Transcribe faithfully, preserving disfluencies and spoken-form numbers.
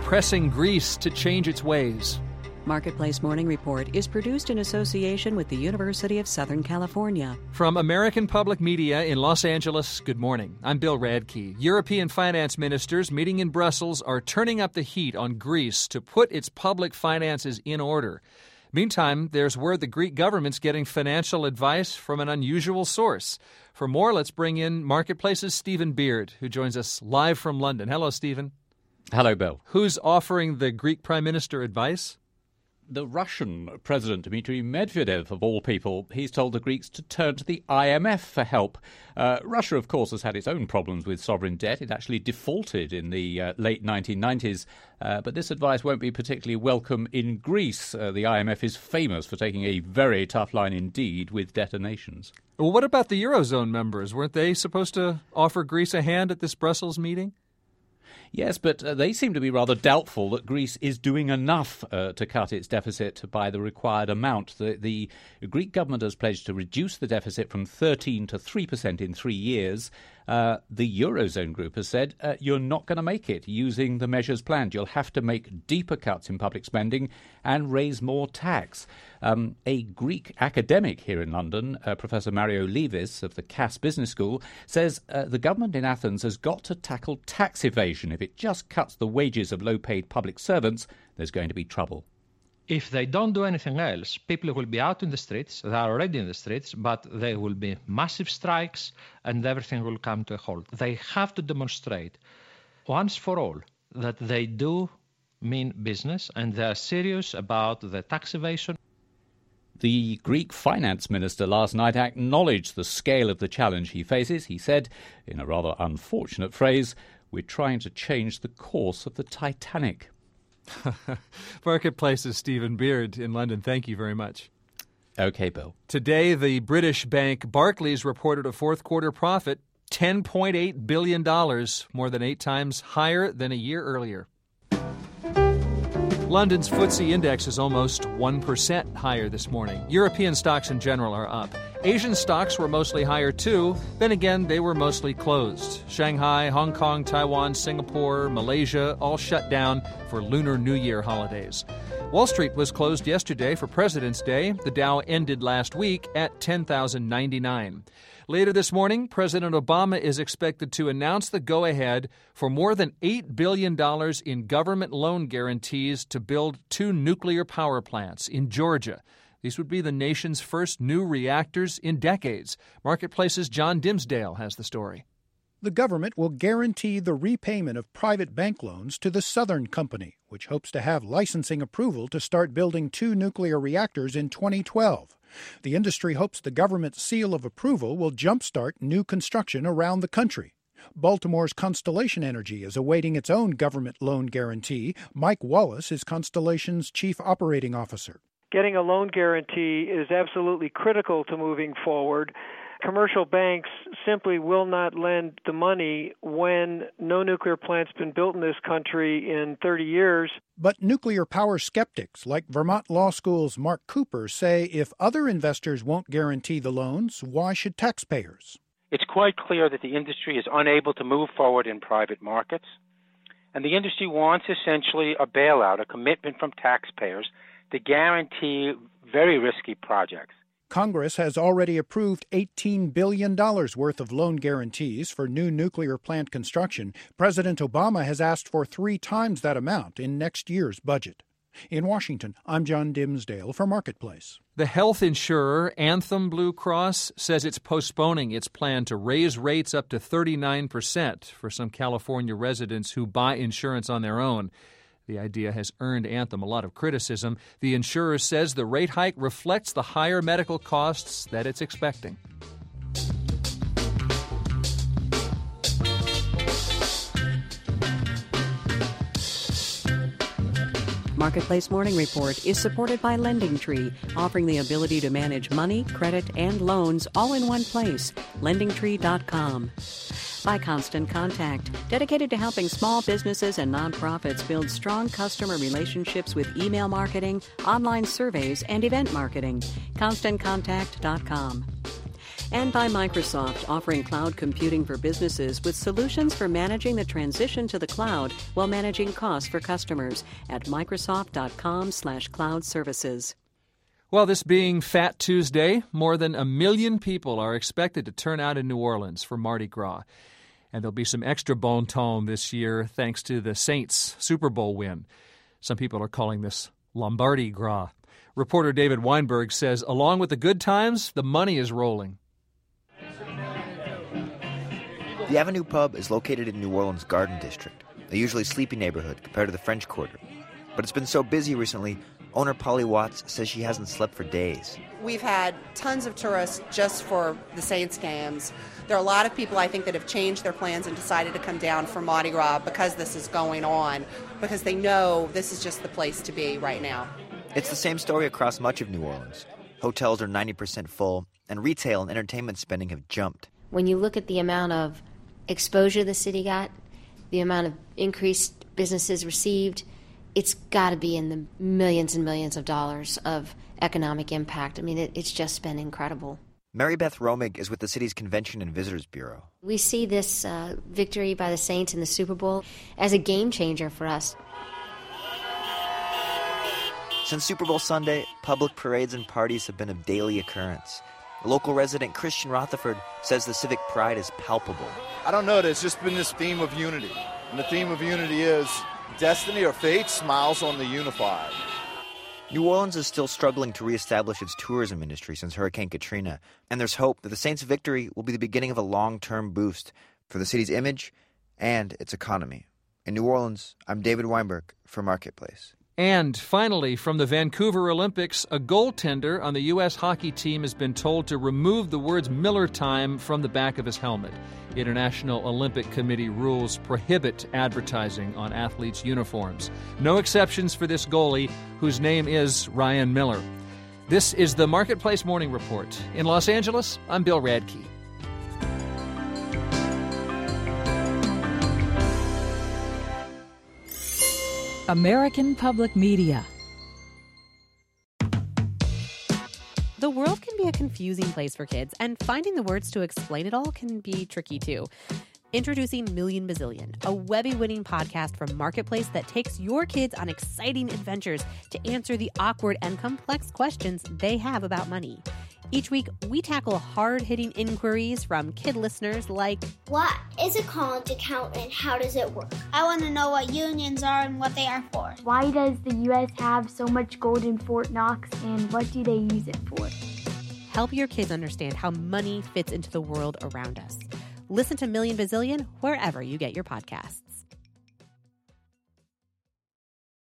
pressing Greece to change its ways. Marketplace Morning Report is produced in association with the University of Southern California. From American Public Media in Los Angeles, good morning. I'm Bill Radke. European finance ministers meeting in Brussels are turning up the heat on Greece to put its public finances in order. Meantime, there's word the Greek government's getting financial advice from an unusual source. For more, let's bring in Marketplace's Stephen Beard, who joins us live from London. Hello, Stephen. Hello, Bill. Who's offering the Greek Prime Minister advice? The Russian President Dmitry Medvedev, of all people, he's told the Greeks to turn to the I M F for help. Uh, Russia, of course, has had its own problems with sovereign debt. It actually defaulted in the uh, late nineteen nineties. Uh, but this advice won't be particularly welcome in Greece. Uh, the I M F is famous for taking a very tough line indeed with debtor nations. Well, what about the Eurozone members? Weren't they supposed to offer Greece a hand at this Brussels meeting? Yes, but uh, they seem to be rather doubtful that Greece is doing enough uh, to cut its deficit by the required amount. The, the Greek government has pledged to reduce the deficit from thirteen to three percent in three years. Uh, the Eurozone group has said uh, you're not going to make it using the measures planned. You'll have to make deeper cuts in public spending and raise more tax. Um, a Greek academic here in London, uh, Professor Mario Levis of the Cass Business School, says uh, the government in Athens has got to tackle tax evasion. If it just cuts the wages of low-paid public servants, there's going to be trouble. If they don't do anything else, people will be out in the streets. They are already in the streets, but there will be massive strikes and everything will come to a halt. They have to demonstrate once for all that they do mean business and they are serious about the tax evasion. The Greek finance minister last night acknowledged the scale of the challenge he faces. He said, in a rather unfortunate phrase, "We're trying to change the course of the Titanic." Marketplace's Stephen Beard in London. Thank you very much. Okay, Bill. Today, the British bank Barclays reported a fourth quarter profit, ten point eight billion dollars, more than eight times higher than a year earlier. London's F T S E index is almost one percent higher this morning. European stocks in general are up. Asian stocks were mostly higher too. Then again, they were mostly closed. Shanghai, Hong Kong, Taiwan, Singapore, Malaysia all shut down for Lunar New Year holidays. Wall Street was closed yesterday for President's Day. The Dow ended last week at ten thousand ninety-nine. Later this morning, President Obama is expected to announce the go-ahead for more than eight billion dollars in government loan guarantees to build two nuclear power plants in Georgia. These would be the nation's first new reactors in decades. Marketplace's John Dimsdale has the story. The government will guarantee the repayment of private bank loans to the Southern Company, which hopes to have licensing approval to start building two nuclear reactors in twenty twelve. The industry hopes the government's seal of approval will jumpstart new construction around the country. Baltimore's Constellation Energy is awaiting its own government loan guarantee. Mike Wallace is Constellation's chief operating officer. Getting a loan guarantee is absolutely critical to moving forward. Commercial banks simply will not lend the money when no nuclear plant's been built in this country in thirty years. But nuclear power skeptics like Vermont Law School's Mark Cooper say if other investors won't guarantee the loans, why should taxpayers? It's quite clear that the industry is unable to move forward in private markets, and the industry wants essentially a bailout, a commitment from taxpayers to guarantee very risky projects. Congress has already approved eighteen billion dollars worth of loan guarantees for new nuclear plant construction. President Obama has asked for three times that amount in next year's budget. In Washington, I'm John Dimsdale for Marketplace. The health insurer Anthem Blue Cross says it's postponing its plan to raise rates up to thirty-nine percent for some California residents who buy insurance on their own. The idea has earned Anthem a lot of criticism. The insurer says the rate hike reflects the higher medical costs that it's expecting. Marketplace Morning Report is supported by LendingTree, offering the ability to manage money, credit, and loans all in one place. lending tree dot com. By Constant Contact, dedicated to helping small businesses and nonprofits build strong customer relationships with email marketing, online surveys, and event marketing. constant contact dot com. And by Microsoft, offering cloud computing for businesses with solutions for managing the transition to the cloud while managing costs for customers at Microsoft.com slash cloud services. Well, this being Fat Tuesday, more than a million people are expected to turn out in New Orleans for Mardi Gras. And there'll be some extra bon ton this year thanks to the Saints' Super Bowl win. Some people are calling this Lombardi Gras. Reporter David Weinberg says, along with the good times, the money is rolling. The Avenue Pub is located in New Orleans' Garden District, a usually sleepy neighborhood compared to the French Quarter. But it's been so busy recently, owner Polly Watts says she hasn't slept for days. We've had tons of tourists just for the Saints games. There are a lot of people, I think, that have changed their plans and decided to come down for Mardi Gras because this is going on, because they know this is just the place to be right now. It's the same story across much of New Orleans. Hotels are ninety percent full, and retail and entertainment spending have jumped. When you look at the amount of exposure the city got, the amount of increased businesses received, it's got to be in the millions and millions of dollars of economic impact. I mean, it, it's just been incredible. Mary Beth Romig is with the city's Convention and Visitors Bureau. We see this uh, victory by the Saints in the Super Bowl as a game changer for us. Since Super Bowl Sunday, public parades and parties have been a daily occurrence. Local resident Christian Rutherford says the civic pride is palpable. I don't know, there's just been this theme of unity. And the theme of unity is destiny or fate smiles on the unified. New Orleans is still struggling to reestablish its tourism industry since Hurricane Katrina, and there's hope that the Saints' victory will be the beginning of a long-term boost for the city's image and its economy. In New Orleans, I'm David Weinberg for Marketplace. And finally, from the Vancouver Olympics, a goaltender on the U S hockey team has been told to remove the words Miller Time from the back of his helmet. International Olympic Committee rules prohibit advertising on athletes' uniforms. No exceptions for this goalie, whose name is Ryan Miller. This is the Marketplace Morning Report. In Los Angeles, I'm Bill Radke. American Public Media. The world can be a confusing place for kids, and finding the words to explain it all can be tricky too. Introducing Million Bazillion, a Webby-winning podcast from Marketplace that takes your kids on exciting adventures to answer the awkward and complex questions they have about money. Each week, we tackle hard-hitting inquiries from kid listeners like, what is a college account and how does it work? I want to know what unions are and what they are for. Why does the U S have so much gold in Fort Knox and what do they use it for? Help your kids understand how money fits into the world around us. Listen to Million Bazillion wherever you get your podcasts.